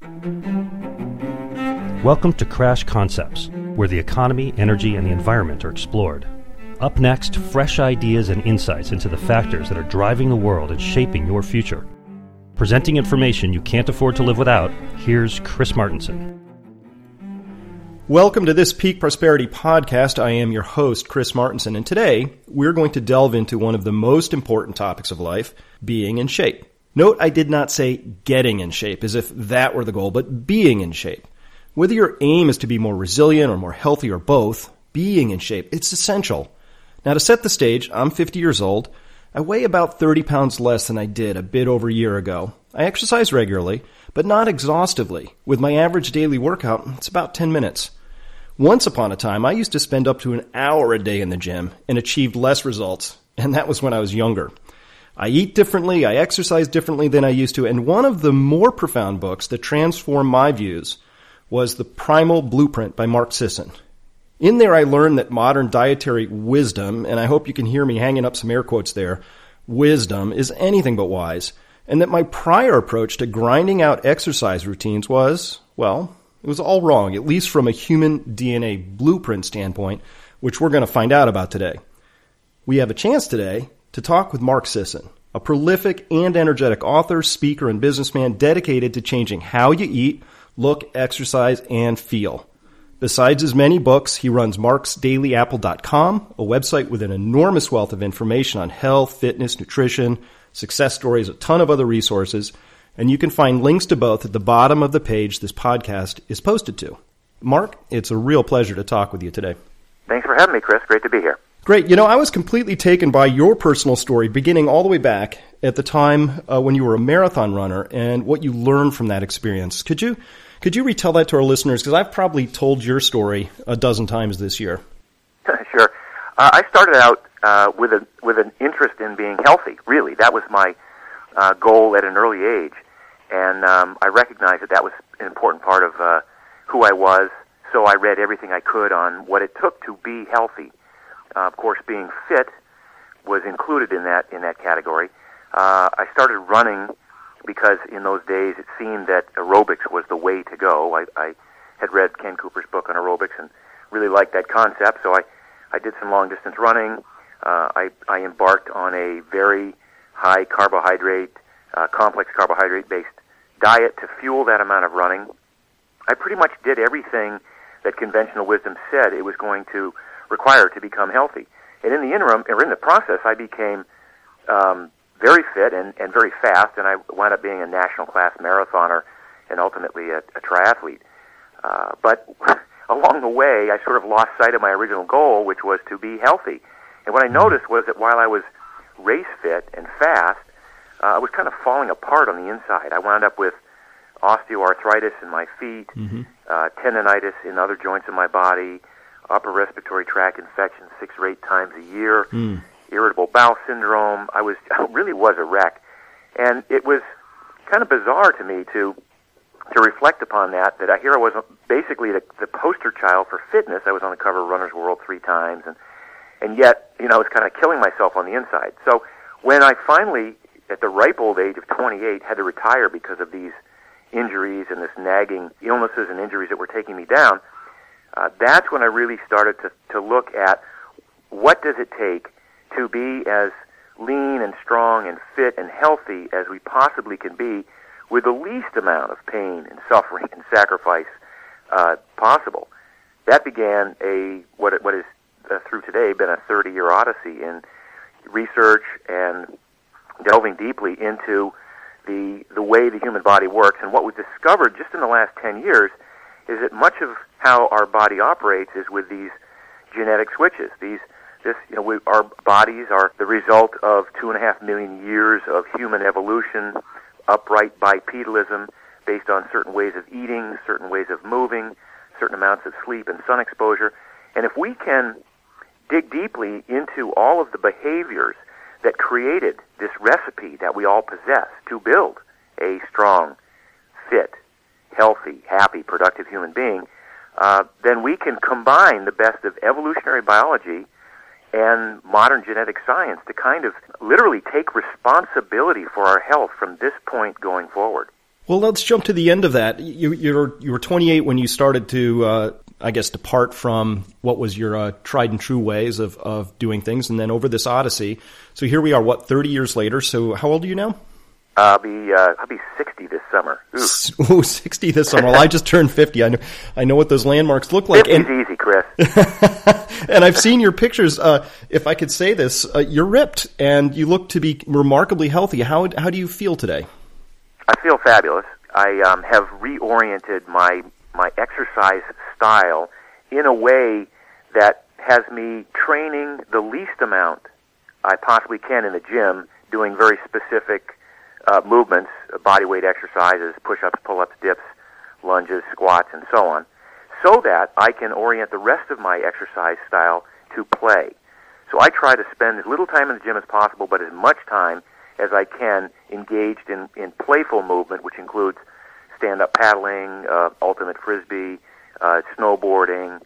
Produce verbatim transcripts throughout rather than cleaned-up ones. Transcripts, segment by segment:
Welcome to Crash Concepts, where the economy, energy, and the environment are explored. Up next, fresh ideas and insights into the factors that are driving the world and shaping your future. Presenting information you can't afford to live without, here's Chris Martenson. Welcome to this Peak Prosperity Podcast. I am your host, Chris Martenson, and today we're going to delve into one of the most important topics of life, being in shape. Note I did not say getting in shape, as if that were the goal, but being in shape. Whether your aim is to be more resilient or more healthy or both, being in shape, it's essential. Now to set the stage, I'm fifty years old. I weigh about thirty pounds less than I did a bit over a year ago. I exercise regularly, but not exhaustively. With my average daily workout, it's about ten minutes. Once upon a time, I used to spend up to an hour a day in the gym and achieved less results, and that was when I was younger. I eat differently, I exercise differently than I used to, and one of the more profound books that transformed my views was The Primal Blueprint by Mark Sisson. In there I learned that modern dietary wisdom, and I hope you can hear me hanging up some air quotes there, wisdom is anything but wise, and that my prior approach to grinding out exercise routines was, well, it was all wrong, at least from a human D N A blueprint standpoint, which we're going to find out about today. We have a chance today to talk with Mark Sisson, a prolific and energetic author, speaker, and businessman dedicated to changing how you eat, look, exercise, and feel. Besides his many books, he runs marks daily apple dot com, a website with an enormous wealth of information on health, fitness, nutrition, success stories, a ton of other resources, and you can find links to both at the bottom of the page this podcast is posted to. Mark, it's a real pleasure to talk with you today. Thanks for having me, Chris. Great to be here. Great. You know, I was completely taken by your personal story, beginning all the way back at the time uh, when you were a marathon runner and what you learned from that experience. Could you could you retell that to our listeners? Because I've probably told your story a dozen times this year. Sure. Uh, I started out uh, with a with an interest in being healthy. Really, that was my uh, goal at an early age, and um, I recognized that that was an important part of uh, who I was. So I read everything I could on what it took to be healthy. Uh, of course, being fit was included in that in that category. Uh, I started running because in those days it seemed that aerobics was the way to go. I, I had read Ken Cooper's book on aerobics and really liked that concept, so I, I did some long-distance running. Uh, I, I embarked on a very high carbohydrate, uh, complex carbohydrate-based diet to fuel that amount of running. I pretty much did everything that conventional wisdom said it was going to required to become healthy. And in the interim, or in the process, I became um, very fit and, and very fast, and I wound up being a national class marathoner and ultimately a, a triathlete. Uh, but along the way, I sort of lost sight of my original goal, which was to be healthy. And what I noticed was that while I was race fit and fast, uh, I was kind of falling apart on the inside. I wound up with osteoarthritis in my feet, mm-hmm. uh, tendonitis in other joints in my body, upper respiratory tract infections six or eight times a year, mm. irritable bowel syndrome. I was I really was a wreck. And it was kind of bizarre to me to to reflect upon that, that I here I was basically the, the poster child for fitness. I was on the cover of Runner's World three times, and and yet, you know, I was kind of killing myself on the inside. So when I finally, at the ripe old age of twenty-eight, had to retire because of these injuries and this nagging illnesses and injuries that were taking me down, Uh, that's when I really started to, to look at what does it take to be as lean and strong and fit and healthy as we possibly can be with the least amount of pain and suffering and sacrifice uh, possible. That began a what what is uh, through today been a thirty-year odyssey in research and delving deeply into the the way the human body works. And what we've discovered just in the last ten years is that much of how our body operates is with these genetic switches. These, this, you know, we, our bodies are the result of two and a half million years of human evolution, upright bipedalism, based on certain ways of eating, certain ways of moving, certain amounts of sleep and sun exposure. And if we can dig deeply into all of the behaviors that created this recipe that we all possess to build a strong, fit, healthy, happy, productive human being, uh, then we can combine the best of evolutionary biology and modern genetic science to kind of literally take responsibility for our health from this point going forward. Well, let's jump to the end of that. You, you were you were twenty-eight when you started to, uh, I guess, depart from what was your uh, tried and true ways of, of doing things, and then over this odyssey. So here we are, what, thirty years later. So how old are you now? I'll be uh, I'll be sixty this summer. Ooh. Ooh, sixty this summer. Well, I just turned fifty. I know I know what those landmarks look like. fifty's and, easy, Chris. And I've seen your pictures. Uh, if I could say this, uh, you're ripped, and you look to be remarkably healthy. How how do you feel today? I feel fabulous. I um, have reoriented my my exercise style in a way that has me training the least amount I possibly can in the gym, doing very specific uh, movements, body weight exercises, push-ups, pull-ups, dips, lunges, squats, and so on, so that I can orient the rest of my exercise style to play. So I try to spend as little time in the gym as possible, but as much time as I can engaged in, in playful movement, which includes stand-up paddling, uh, ultimate frisbee, uh, snowboarding,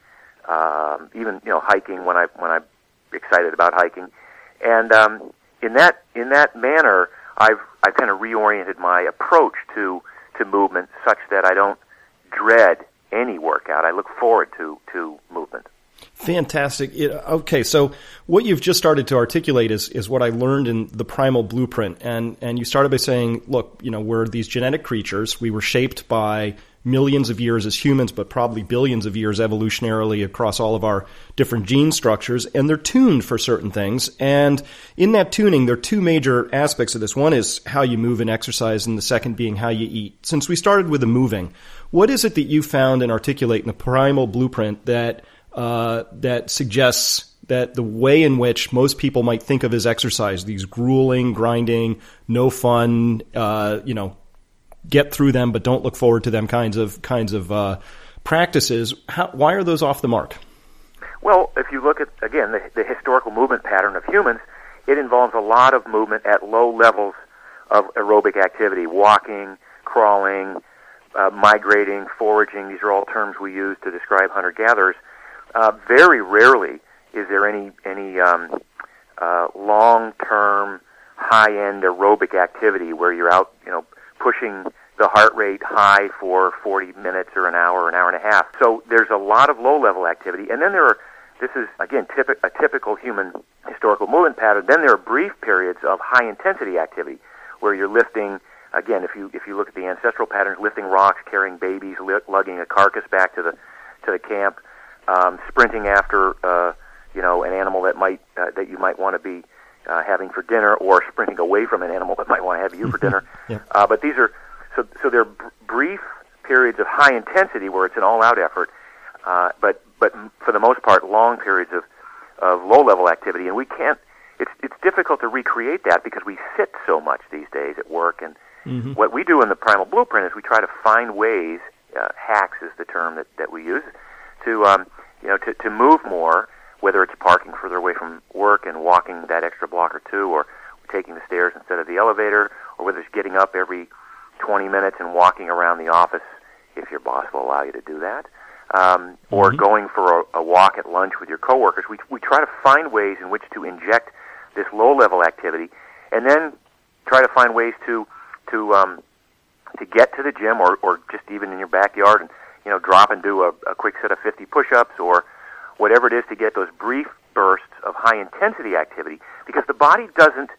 um, even you know hiking when I when I'm excited about hiking, and um, in that in that manner, I've I've kind of reoriented my approach to to movement such that I don't dread any workout. I look forward to to movement. Fantastic. It, okay, so what you've just started to articulate is is what I learned in the Primal Blueprint, and and you started by saying, look, you know, we're these genetic creatures. We were shaped by millions of years as humans, but probably billions of years evolutionarily across all of our different gene structures, and they're tuned for certain things. And in that tuning, there are two major aspects of this. One is how you move and exercise, and the second being how you eat. Since we started with the moving, what is it that you found and articulate in the Primal Blueprint that Uh, that suggests that the way in which most people might think of as exercise, these grueling, grinding, no fun, uh, you know, get through them but don't look forward to them kinds of kinds of uh, practices, how, why are those off the mark? Well, if you look at, again, the, the historical movement pattern of humans, it involves a lot of movement at low levels of aerobic activity, walking, crawling, uh, migrating, foraging. These are all terms we use to describe hunter-gatherers. Uh, very rarely is there any any um, uh, long-term, high-end aerobic activity where you're out, you know, pushing the heart rate high for forty minutes or an hour or an hour and a half. So there's a lot of low-level activity, and then there are. This is again typi- a typical human historical movement pattern. Then there are brief periods of high-intensity activity where you're lifting. Again, if you if you look at the ancestral patterns, lifting rocks, carrying babies, li- lugging a carcass back to the to the camp. Um, sprinting after, uh, you know, an animal that might uh, that you might want to be uh, having for dinner, or sprinting away from an animal that might want to have you for dinner. yeah. uh, but these are so so they're b- brief periods of high intensity where it's an all-out effort, uh, but but for the most part, long periods of of low-level activity, and we can't. It's it's difficult to recreate that because we sit so much these days at work, and mm-hmm. what we do in the Primal Blueprint is we try to find ways. Uh, hacks is the term that, that we use. To um, you know, to, to move more, whether it's parking further away from work and walking that extra block or two, or taking the stairs instead of the elevator, or whether it's getting up every twenty minutes and walking around the office if your boss will allow you to do that, um, or mm-hmm. going for a, a walk at lunch with your coworkers. We we try to find ways in which to inject this low-level activity, and then try to find ways to to um, to get to the gym, or, or just even in your backyard, and you know, drop and do a, a quick set of fifty push-ups or whatever it is to get those brief bursts of high-intensity activity, because the body doesn't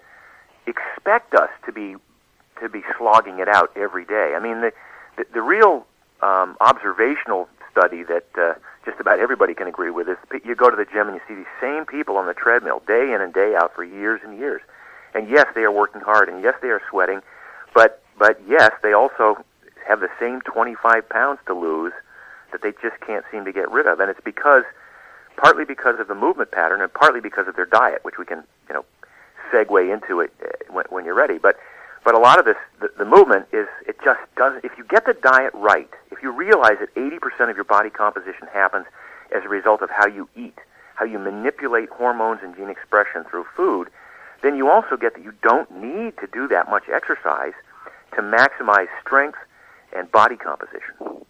expect us to be to be slogging it out every day. I mean, the the, the real um, observational study that uh, just about everybody can agree with is you go to the gym and you see these same people on the treadmill day in and day out for years and years. And yes, they are working hard, and yes, they are sweating, but but yes, they also have the same twenty-five pounds to lose that they just can't seem to get rid of. And it's because, partly because of the movement pattern and partly because of their diet, which we can, you know, segue into it when, when you're ready. But but a lot of this, the, the movement is, it just doesn't, if you get the diet right, if you realize that eighty percent of your body composition happens as a result of how you eat, how you manipulate hormones and gene expression through food, then you also get that you don't need to do that much exercise to maximize strength and body composition.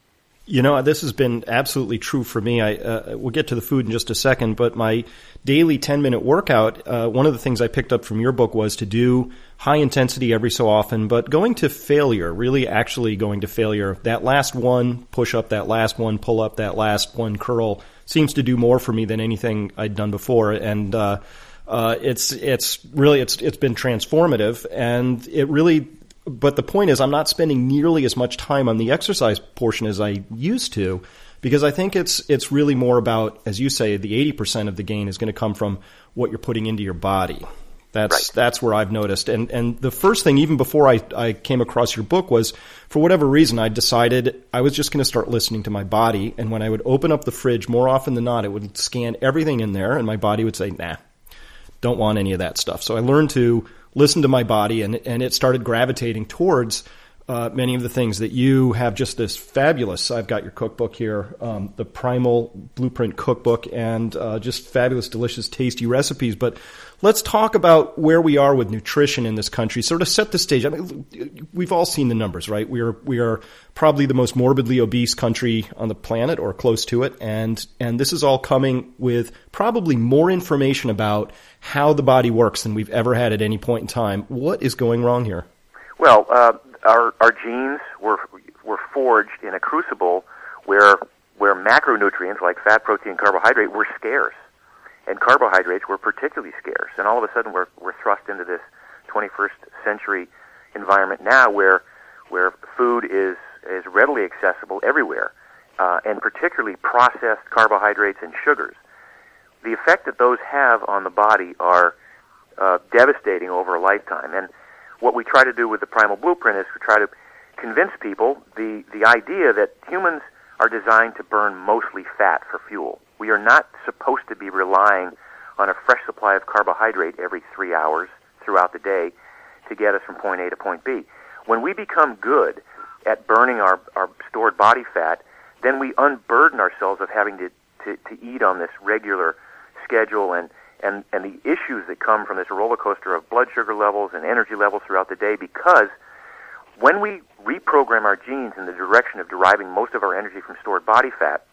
You know, this has been absolutely true for me. I uh, we'll get to the food in just a second, but my daily ten-minute workout, uh, one of the things I picked up from your book was to do high intensity every so often, but going to failure, really actually going to failure. That last one push-up, that last one pull-up, that last one curl seems to do more for me than anything I'd done before, and uh, uh, it's it's really it's it's been transformative, and it really. But the point is, I'm not spending nearly as much time on the exercise portion as I used to, because I think it's it's really more about, as you say, the eighty percent of the gain is going to come from what you're putting into your body. That's right. That's where I've noticed. And and the first thing, even before I, I came across your book, was for whatever reason, I decided I was just going to start listening to my body. And when I would open up the fridge, more often than not, it would scan everything in there, and my body would say, nah, don't want any of that stuff. So I learned to listen to my body, and and it started gravitating towards uh, many of the things that you have. Just this fabulous, I've got your cookbook here, um, the Primal Blueprint Cookbook, and uh, just fabulous, delicious, tasty recipes. But let's talk about where we are with nutrition in this country, sort of set the stage. I mean, we've all seen the numbers, right? We are we are probably the most morbidly obese country on the planet, or close to it, and and this is all coming with probably more information about how the body works than we've ever had at any point in time. What is going wrong here? Well, uh, our our genes were were forged in a crucible where where macronutrients like fat, protein, carbohydrate were scarce, and carbohydrates were particularly scarce. And all of a sudden, we're we're thrust into this twenty-first century environment now, where where food is is readily accessible everywhere, uh, and particularly processed carbohydrates and sugars. The effect that those have on the body are uh, devastating over a lifetime. And what we try to do with the Primal Blueprint is we try to convince people the, the idea that humans are designed to burn mostly fat for fuel. We are not supposed to be relying on a fresh supply of carbohydrate every three hours throughout the day to get us from point A to point B. When we become good at burning our, our stored body fat, then we unburden ourselves of having to, to, to eat on this regular schedule, and, and, and the issues that come from this roller coaster of blood sugar levels and energy levels throughout the day, because when we reprogram our genes in the direction of deriving most of our energy from stored body fat,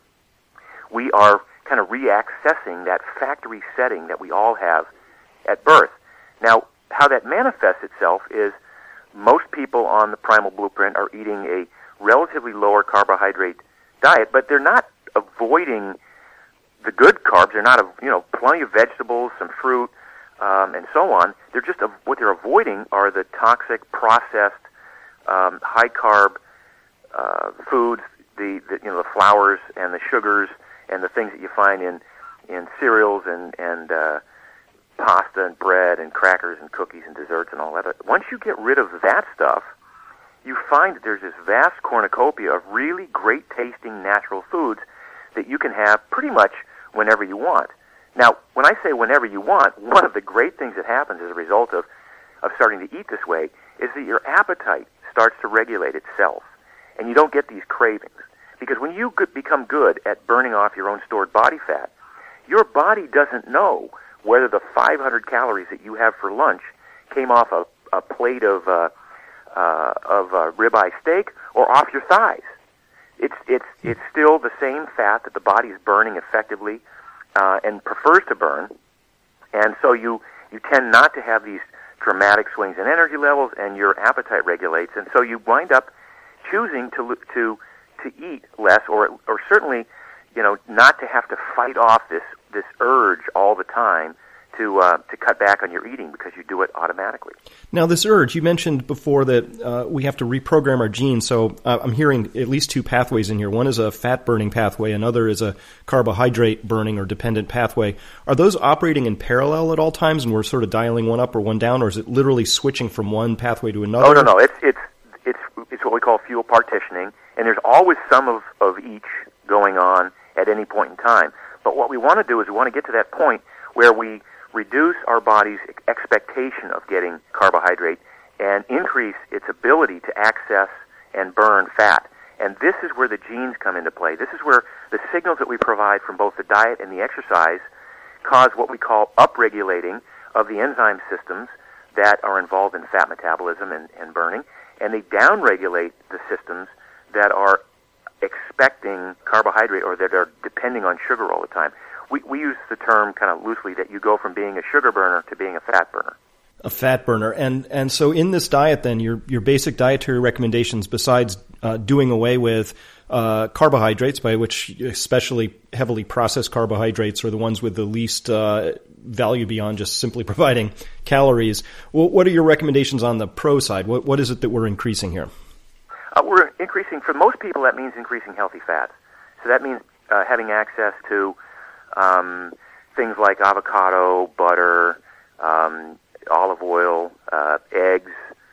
we are kind of re-accessing that factory setting that we all have at birth. Now, how that manifests itself is most people on the Primal Blueprint are eating a relatively lower carbohydrate diet, but they're not avoiding the good carbs. They're not, you know, plenty of vegetables, some fruit, um, and so on. They're just, what they're avoiding are the toxic, processed, um, high-carb uh, foods, the, the, you know, the flours and the sugars and the things that you find in, in cereals and, and uh, pasta and bread and crackers and cookies and desserts and all that. Once you get rid of that stuff, you find that there's this vast cornucopia of really great-tasting natural foods that you can have pretty much whenever you want. Now, when I say whenever you want, one of the great things that happens as a result of, of starting to eat this way is that your appetite starts to regulate itself, and you don't get these cravings. Because when you become good at burning off your own stored body fat, your body doesn't know whether the five hundred calories that you have for lunch came off a, a plate of uh, uh, of uh, ribeye steak or off your thighs. It's it's it's still the same fat that the body is burning effectively uh, and prefers to burn, and so you you tend not to have these dramatic swings in energy levels, and your appetite regulates, and so you wind up choosing to to to eat less, or or certainly, you know, not to have to fight off this this urge all the time to uh, to cut back on your eating, because you do it automatically. Now, this urge, you mentioned before that uh, we have to reprogram our genes. So uh, I'm hearing at least two pathways in here. One is a fat-burning pathway. Another is a carbohydrate-burning or dependent pathway. Are those operating in parallel at all times, and we're sort of dialing one up or one down, or is it literally switching from one pathway to another? Oh, no, no. It's it's it's it's what we call fuel partitioning, and there's always some of, of each going on at any point in time. But what we want to do is we want to get to that point where we reduce our body's expectation of getting carbohydrate and increase its ability to access and burn fat. And this is where the genes come into play. This is where the signals that we provide from both the diet and the exercise cause what we call upregulating of the enzyme systems that are involved in fat metabolism and, and burning, and they downregulate the systems that are expecting carbohydrate or that are depending on sugar all the time. We, we use the term kind of loosely that you go from being a sugar burner to being a fat burner. A fat burner. And and so in this diet then, your your basic dietary recommendations, besides uh, doing away with uh, carbohydrates, by which especially heavily processed carbohydrates are the ones with the least uh, value beyond just simply providing calories, well, what are your recommendations on the pro side? What What is it that we're increasing here? Uh, we're increasing, for most people, that means increasing healthy fats. So that means uh, having access to um, things like avocado, butter, um, olive oil, uh, eggs,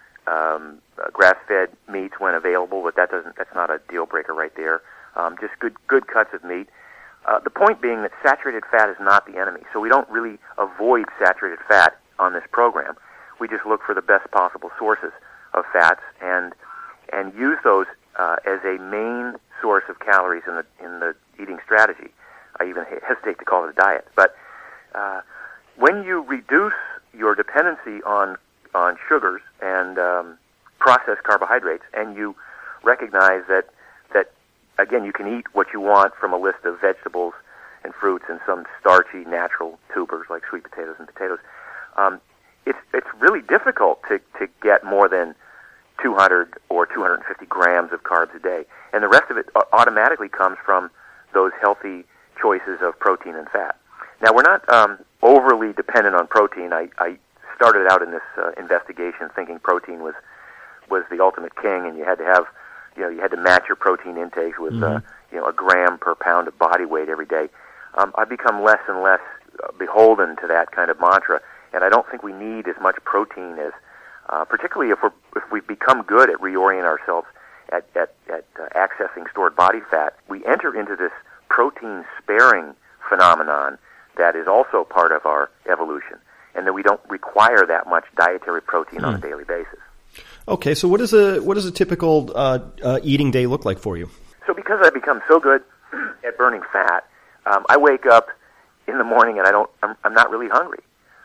um, uh, grass-fed meats when available, but that doesn't, that's not a deal breaker right there. Um, just good, good cuts of meat. Uh, the point being that saturated fat is not the enemy. So we don't really avoid saturated fat on this program. We just look for the best possible sources of fats and and use those uh, as a main source of calories in the in the eating strategy. I even hesitate to call it a diet. But uh, when you reduce your dependency on on sugars and um, processed carbohydrates, and you recognize that that again you can eat what you want from a list of vegetables and fruits and some starchy natural tubers like sweet potatoes and potatoes, um, it's it's really difficult to to get more than two hundred or two hundred fifty grams of carbs a day, and the rest of it automatically comes from those healthy choices of protein and fat. Now, we're not um, overly dependent on protein. I, I started out in this uh, investigation thinking protein was was the ultimate king, and you had to have, you know, you had to match your protein intakes with, mm-hmm. uh, you know, a gram per pound of body weight every day. Um, I've become less and less beholden to that kind of mantra, and I don't think we need as much protein as, uh, particularly if we're if we become good at reorient ourselves at at, at uh, accessing stored body fat. We enter into this protein-sparing phenomenon that is also part of our evolution, and that we don't require that much dietary protein mm. on a daily basis. Okay, so what is a what does a typical uh, uh, eating day look like for you? So because I've become so good at burning fat, um, I wake up in the morning and I don't I'm, I'm not really hungry,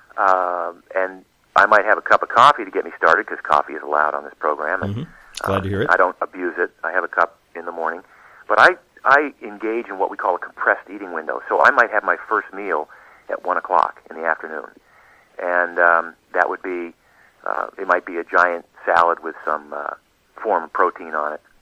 um, and I might have a cup of coffee to get me started because coffee is allowed on this program. And, mm-hmm. Glad um, to hear it. I don't abuse it. I have a cup in the morning, but I I engage in what we call a compressed eating window. So I might have my first meal at one o'clock in the afternoon, and um, that would be uh, it might be a giant salad with some uh, form of protein on it,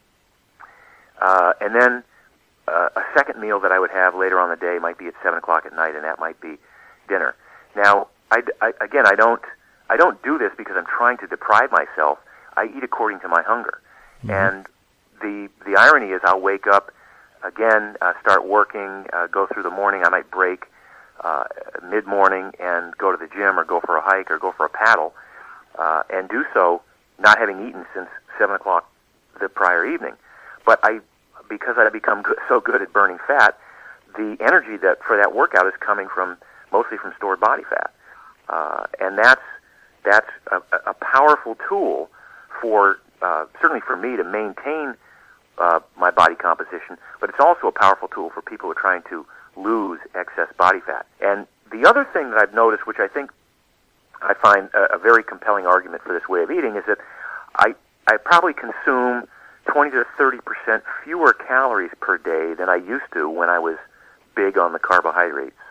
uh, and then uh, a second meal that I would have later on the day might be at seven o'clock at night, and that might be dinner. Now, I, I, again, I don't I don't do this because I'm trying to deprive myself. I eat according to my hunger, mm-hmm. and the the irony is I'll wake up. Again, uh, start working, uh, go through the morning. I might break uh, mid-morning and go to the gym or go for a hike or go for a paddle, uh, and do so not having eaten since seven o'clock the prior evening. But I, because I've become good, so good at burning fat, the energy that for that workout is coming from mostly from stored body fat, uh, and that's that's a, a powerful tool for uh, certainly for me to maintain Uh, my body composition, but it's also a powerful tool for people who are trying to lose excess body fat. And the other thing that I've noticed, which I think I find a, a very compelling argument for this way of eating, is that I I probably consume twenty to thirty percent fewer calories per day than I used to when I was big on the carbohydrates,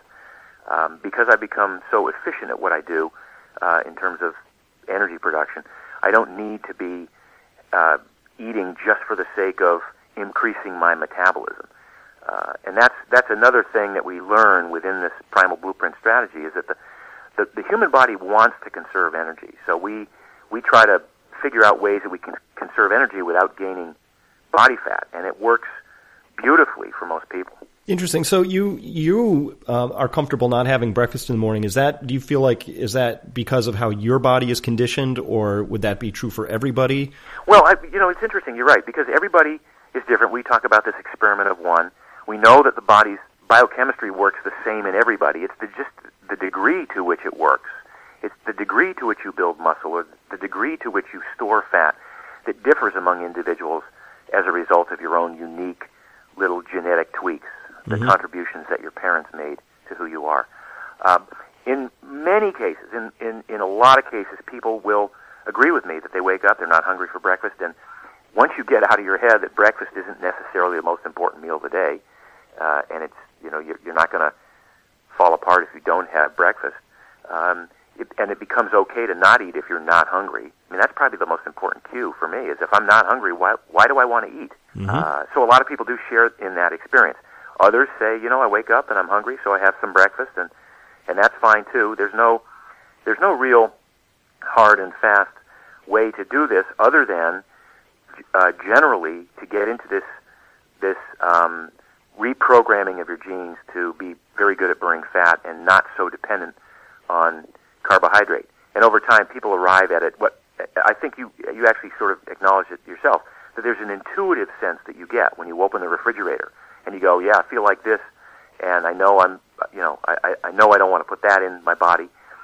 um, because I've become so efficient at what I do uh, in terms of energy production. I don't need to be uh, eating just for the sake of increasing my metabolism. Uh, and that's that's another thing that we learn within this Primal Blueprint strategy, is that the, the, the human body wants to conserve energy. So we, we try to figure out ways that we can conserve energy without gaining body fat, and it works beautifully for most people. Interesting. So you you uh, are comfortable not having breakfast in the morning. Is that, do you feel like, is that because of how your body is conditioned, or would that be true for everybody? Well, I, you know, it's interesting. You're right, because everybody is different. We talk about this experiment of one. We know that the body's biochemistry works the same in everybody. It's the, just the degree to which it works. It's the degree to which you build muscle, or the degree to which you store fat, that differs among individuals as a result of your own unique little genetic tweaks, the mm-hmm. contributions that your parents made to who you are. Um, in many cases, in, in, in a lot of cases, people will agree with me that they wake up, they're not hungry for breakfast, and once you get out of your head that breakfast isn't necessarily the most important meal of the day, uh, and it's, you know, you're, you're not going to fall apart if you don't have breakfast, um, it, and it becomes okay to not eat if you're not hungry. I mean, that's probably the most important cue for me, is if I'm not hungry, why, why do I want to eat? Mm-hmm. Uh, so a lot of people do share in that experience. Others say, you know, I wake up and I'm hungry, so I have some breakfast, and, and that's fine too. There's no, there's no real hard and fast way to do this other than uh, generally to get into this, this um, reprogramming of your genes to be very good at burning fat and not so dependent on carbohydrate. And over time, people arrive at it. What I think you you actually sort of acknowledge it yourself, that there's an intuitive sense that you get when you open the refrigerator and you go, yeah, I feel like this, and I know I'm, you know, I, I know I don't want to put that in my body.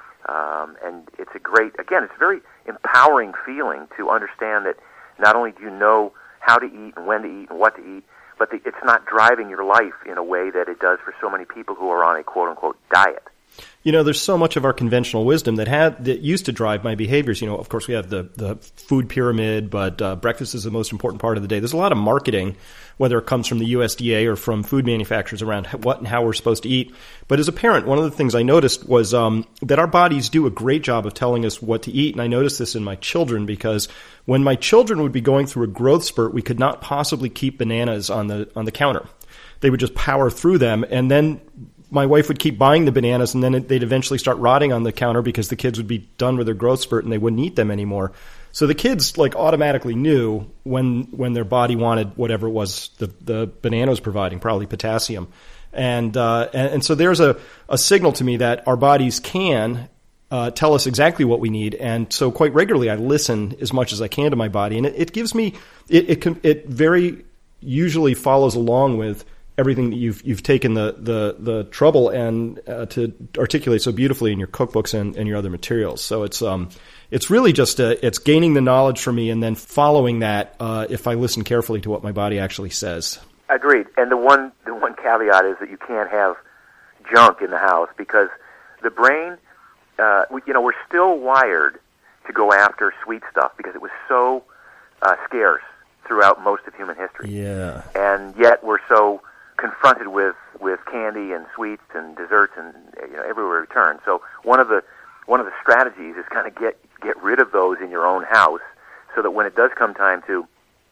Um, and it's a great, again, it's a very empowering feeling to understand that not only do you know how to eat and when to eat and what to eat, but the, it's not driving your life in a way that it does for so many people who are on a quote-unquote diet. You know, there's so much of our conventional wisdom that had that used to drive my behaviors. You know, of course, we have the, the food pyramid, but uh, breakfast is the most important part of the day. There's a lot of marketing, whether it comes from the U S D A or from food manufacturers, around what and how we're supposed to eat. But as a parent, one of the things I noticed was um, that our bodies do a great job of telling us what to eat. And I noticed this in my children, because when my children would be going through a growth spurt, we could not possibly keep bananas on the on the counter. They would just power through them, and then my wife would keep buying the bananas, and then they'd eventually start rotting on the counter because the kids would be done with their growth spurt and they wouldn't eat them anymore. So the kids like automatically knew when when their body wanted whatever it was the, the banana was providing, probably potassium. And, uh, and and so there's a, a signal to me that our bodies can uh, tell us exactly what we need. And so quite regularly I listen as much as I can to my body. And it, it gives me, it, it, can, it very usually follows along with everything that you've you've taken the the, the trouble and uh, to articulate so beautifully in your cookbooks and, and your other materials. So it's um it's really just a, it's gaining the knowledge for me and then following that uh, if I listen carefully to what my body actually says. Agreed. And the one the one caveat is that you can't have junk in the house, because the brain, uh, we, you know, we're still wired to go after sweet stuff because it was so uh, scarce throughout most of human history. Yeah. And yet we're so confronted with, with candy and sweets and desserts and, you know, everywhere we turn. So one of the one of the strategies is kind of get get rid of those in your own house, so that when it does come time to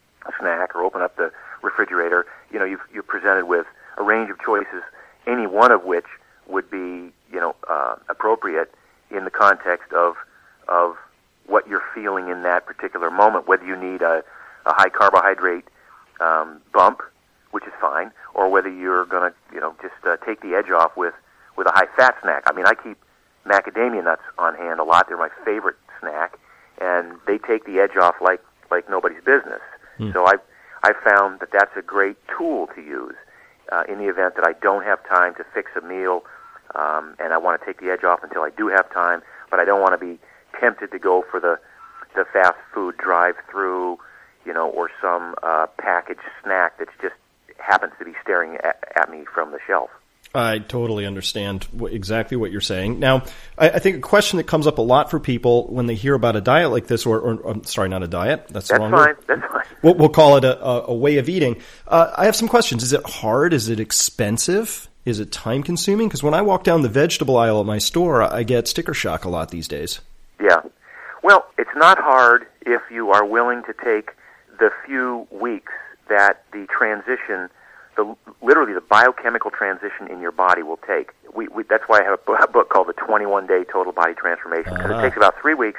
snack or open up the refrigerator, you know, you've, you're presented with a range of choices, any one of which would be, you know, uh, appropriate in the context of of what you're feeling in that particular moment. Whether you need a, a high carbohydrate um, bump, which is fine, or whether you're going to, you know, just uh, take the edge off with, with a high-fat snack. I mean, I keep macadamia nuts on hand a lot. They're my favorite snack, and they take the edge off like, like nobody's business. Mm. So I've, I've found that that's a great tool to use uh, in the event that I don't have time to fix a meal, um, and I want to take the edge off until I do have time, but I don't want to be tempted to go for the, the fast food drive-through, you know, or some uh, packaged snack that's just happens to be staring at, at me from the shelf. I totally understand what, exactly what you're saying. Now, I, I think a question that comes up a lot for people when they hear about a diet like this, or, or I'm sorry, not a diet. That's, that's the wrong fine. word. That's fine. We'll, we'll call it a, a, a way of eating. Uh, I have some questions. Is it hard? Is it expensive? Is it time consuming? Because when I walk down the vegetable aisle at my store, I get sticker shock a lot these days. Yeah. Well, it's not hard if you are willing to take the few weeks that the transition, the literally the biochemical transition in your body will take. We, we that's why I have a book called The twenty-one day Total Body Transformation, because uh-huh. it takes about three weeks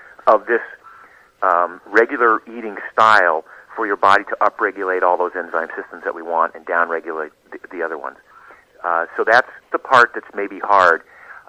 of this um, regular eating style for your body to upregulate all those enzyme systems that we want and downregulate the, the other ones. Uh, so that's the part that's maybe hard.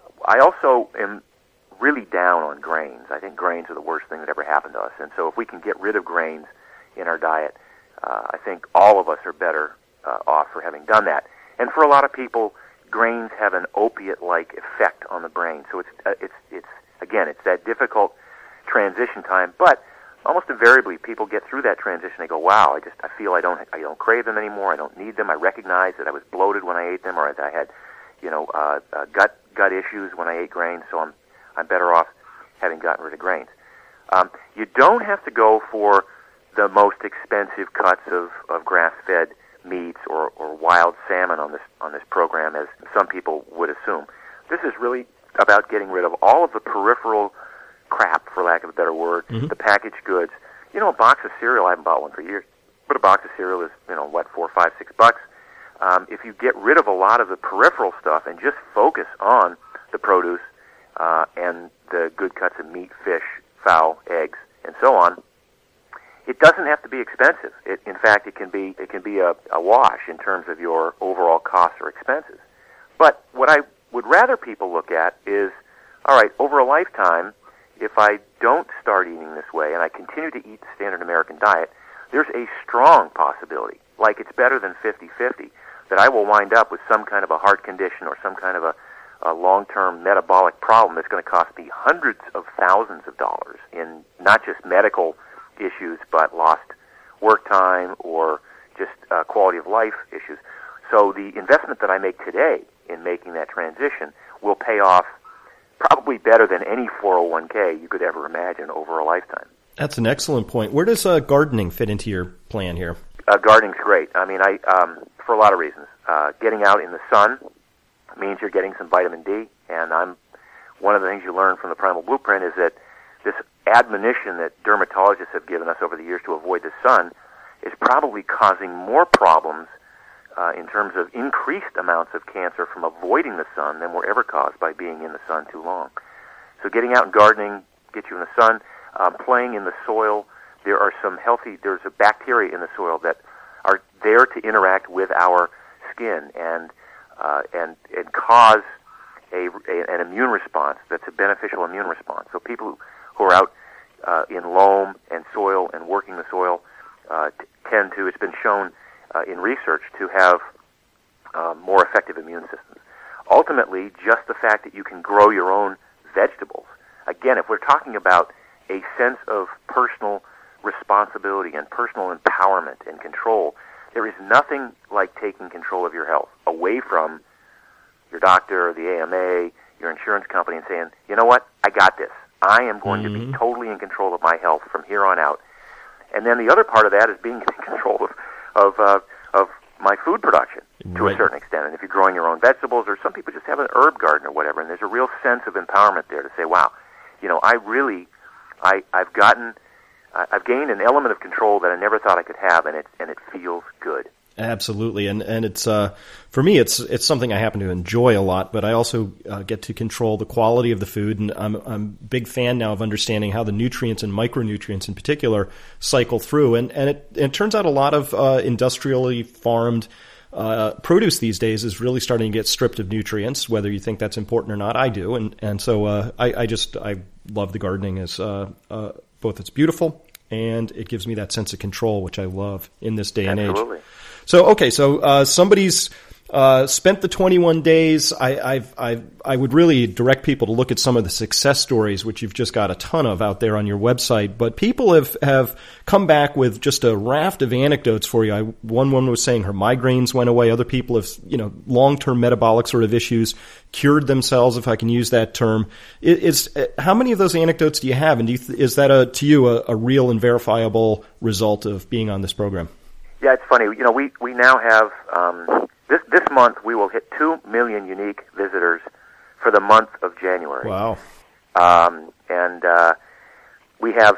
I also am really down on grains. I think grains are the worst thing that ever happened to us, and so if we can get rid of grains in our diet, uh, I think all of us are better uh, off for having done that. And for a lot of people, grains have an opiate-like effect on the brain. So it's uh, it's it's again, it's that difficult transition time. But almost invariably, people get through that transition. They go, "Wow, I just I feel I don't I don't crave them anymore. I don't need them. I recognize that I was bloated when I ate them, or that I had, you know, uh, uh, gut gut issues when I ate grains. So I'm I'm better off having gotten rid of grains." Um, you don't have to go for the most expensive cuts of, of grass-fed meats or, or wild salmon on this on this program, as some people would assume. This is really about getting rid of all of the peripheral crap, for lack of a better word, mm-hmm. the packaged goods. You know, a box of cereal, I haven't bought one for years, but a box of cereal is, you know, what, four, five, six bucks. Um, if you get rid of a lot of the peripheral stuff and just focus on the produce uh, and the good cuts of meat, fish, fowl, eggs, and so on, it doesn't have to be expensive. It, in fact, it can be it can be a, a wash in terms of your overall costs or expenses. But what I would rather people look at is, all right, over a lifetime, if I don't start eating this way and I continue to eat the standard American diet, there's a strong possibility, like it's better than fifty-fifty, that I will wind up with some kind of a heart condition or some kind of a, a long-term metabolic problem that's going to cost me hundreds of thousands of dollars in not just medical issues, but lost work time or just uh, quality of life issues. So the investment that I make today in making that transition will pay off probably better than any four oh one k you could ever imagine over a lifetime. That's an excellent point. Where does uh, gardening fit into your plan here? Uh, gardening's great. I mean, I um, for a lot of reasons. Uh, getting out in the sun means you're getting some vitamin D, and I'm one of the things you learn from the Primal Blueprint is that this admonition that dermatologists have given us over the years to avoid the sun is probably causing more problems uh, in terms of increased amounts of cancer from avoiding the sun than were ever caused by being in the sun too long. So getting out and gardening gets you in the sun. Um, playing in the soil, there are some healthy, there's a bacteria in the soil that are there to interact with our skin and uh, and and cause a, a an immune response that's a beneficial immune response. So people who, who are out uh, in loam and soil and working the soil uh, t- tend to, it's been shown uh, in research, to have uh, more effective immune systems. Ultimately, just the fact that you can grow your own vegetables. Again, if we're talking about a sense of personal responsibility and personal empowerment and control, there is nothing like taking control of your health away from your doctor or the A M A, your insurance company, and saying, you know what, I got this. I am going mm-hmm. to be totally in control of my health from here on out. And then the other part of that is being in control of of, uh, of my food production to right. a certain extent. And if you're growing your own vegetables, or some people just have an herb garden or whatever, and there's a real sense of empowerment there to say, wow, you know, I really, I, I've gotten, I've gained an element of control that I never thought I could have, and it and it feels good. Absolutely, and and it's uh, for me, it's it's something I happen to enjoy a lot. But I also uh, get to control the quality of the food, and I'm I'm a big fan now of understanding how the nutrients and micronutrients in particular cycle through. And and it, it turns out a lot of uh, industrially farmed uh, produce these days is really starting to get stripped of nutrients. Whether you think that's important or not, I do, and and so uh, I I just I love the gardening as uh, uh, both it's beautiful and it gives me that sense of control, which I love in this day and age. Absolutely. So, okay, so uh, somebody's uh, spent the twenty-one days. I, I've, I've, I would really direct people to look at some of the success stories, which you've just got a ton of out there on your website. But people have, have come back with just a raft of anecdotes for you. I, one woman was saying her migraines went away. Other people have, you know, long-term metabolic sort of issues cured themselves, if I can use that term. Is, is how many of those anecdotes do you have, and do you, is that a, to you a, a real and verifiable result of being on this program? Yeah, it's funny. You know, we, we now have, um, this this month we will hit two million unique visitors for the month of January. Wow. Um, and uh, we have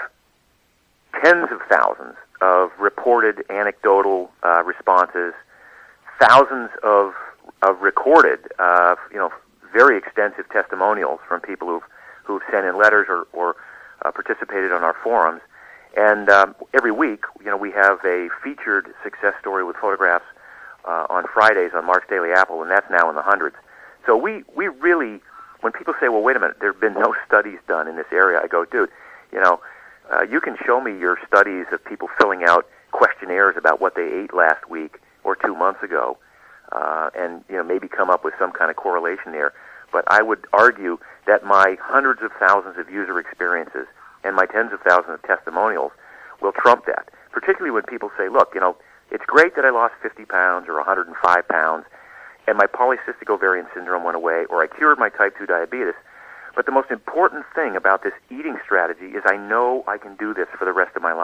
tens of thousands of reported anecdotal uh, responses, thousands of, of recorded, uh, you know, very extensive testimonials from people who've, who've sent in letters or, or uh, participated on our forums. And um, every week, you know, we have a featured success story with photographs uh, on Fridays on Mark's Daily Apple, and that's now in the hundreds. So we, we really, when people say, well, wait a minute, there have been no studies done in this area, I go, dude, you know, uh, you can show me your studies of people filling out questionnaires about what they ate last week or two months ago, uh, and, you know, maybe come up with some kind of correlation there. But I would argue that my hundreds of thousands of user experiences and my tens of thousands of testimonials will trump that, particularly when people say, look, you know, it's great that I lost fifty pounds or one hundred five pounds, and my polycystic ovarian syndrome went away, or I cured my type two diabetes, but the most important thing about this eating strategy is I know I can do this for the rest of my life.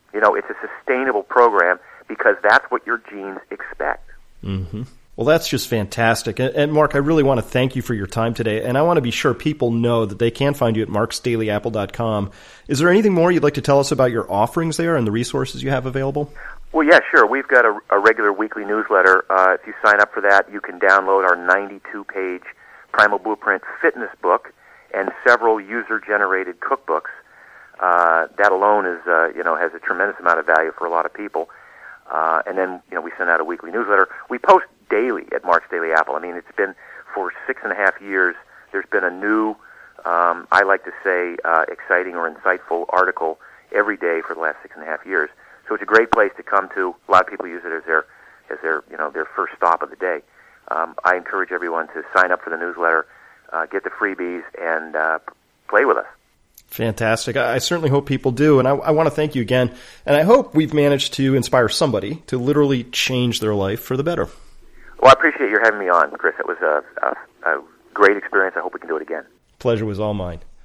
You know, it's a sustainable program because that's what your genes expect. Mm-hmm. Well, that's just fantastic. And, and Mark, I really want to thank you for your time today. And I want to be sure people know that they can find you at marks daily apple dot com. Is there anything more you'd like to tell us about your offerings there and the resources you have available? Well, yeah, sure. We've got a, a regular weekly newsletter. Uh, if you sign up for that, you can download our ninety-two page Primal Blueprint fitness book and several user-generated cookbooks. Uh, that alone is, uh, you know, has a tremendous amount of value for a lot of people. Uh, and then, you know, we send out a weekly newsletter. We post daily at Mark's Daily Apple. I mean, it's been for six and a half years. There's been a new, um, I like to say, uh, exciting or insightful article every day for the last six and a half years. So it's a great place to come to. A lot of people use it as their, as their, you know, their first stop of the day. Um, I encourage everyone to sign up for the newsletter, uh, get the freebies, and uh, play with us. Fantastic. I certainly hope people do. And I, I want to thank you again. And I hope we've managed to inspire somebody to literally change their life for the better. Well, I appreciate your having me on, Chris. It was a, a, a great experience. I hope we can do it again. Pleasure was all mine.